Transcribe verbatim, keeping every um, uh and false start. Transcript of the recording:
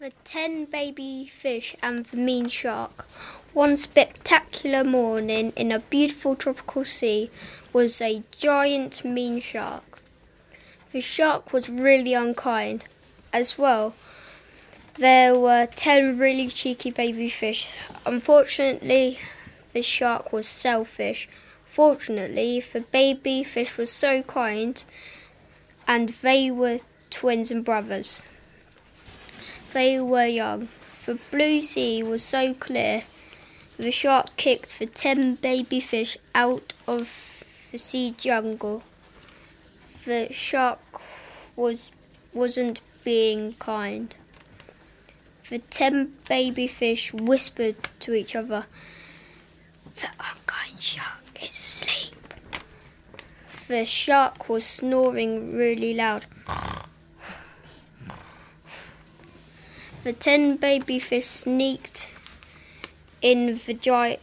The ten baby fish and the mean shark. One spectacular morning in a beautiful tropical sea was a giant mean shark. The shark was really unkind. As well, there were ten really cheeky baby fish. Unfortunately, the shark was selfish. Fortunately, the baby fish was so kind, and they were twins and brothers. They were young. The blue sea was so clear. The shark kicked the ten baby fish out of the sea jungle. The shark was, wasn't being kind. The ten baby fish whispered to each other, "The unkind shark is asleep." The shark was snoring really loud. The ten baby fish sneaked in the giant